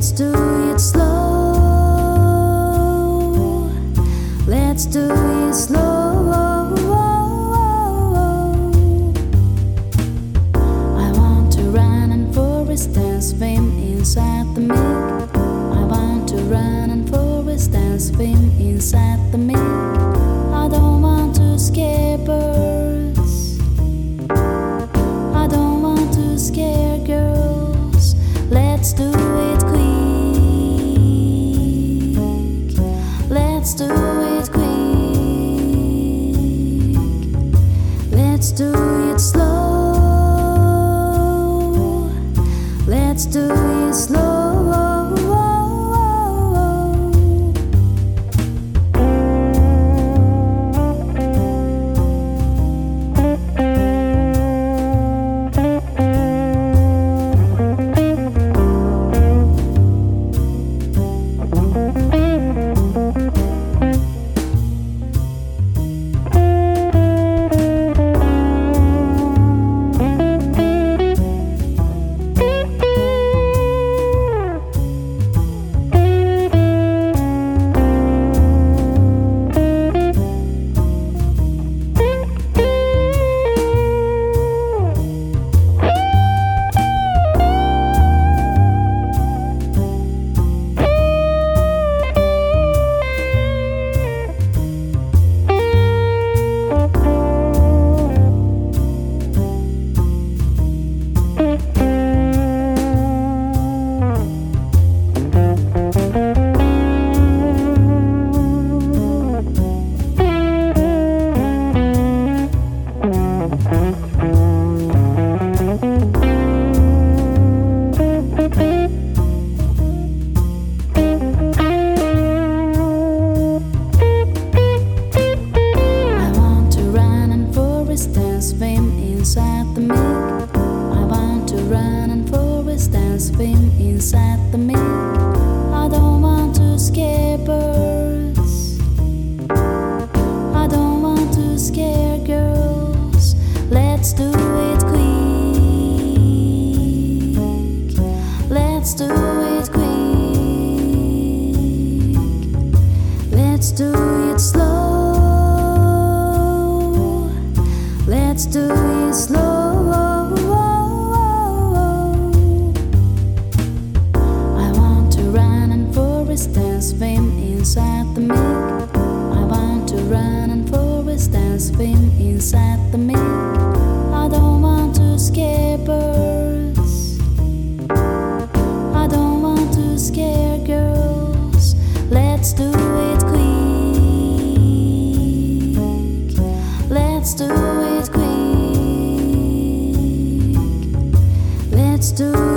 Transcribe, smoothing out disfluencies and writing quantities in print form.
Let's do it slow. Let's do it slow. I want to run and forest and swim inside the milk. I want to run and forest and swim inside the milk. I don't want to scare birds. I don't want to scare girls. Let's do it quick. Let's do it quick. Let's do it slow. Let's do it slow. Swim inside the milk. I want to run and forest and swim inside the milk. I don't want to scare birds. I don't want to scare girls. Let's do it quick. Let's do it quick. Let's do it slow. Let's do it slow. I want to run and forest and swim inside the milk. I want to run and forest and swim inside the milk. I don't want to scare birds. I don't want to scare girls. Let's do it quick. Let's do it quick. Let's do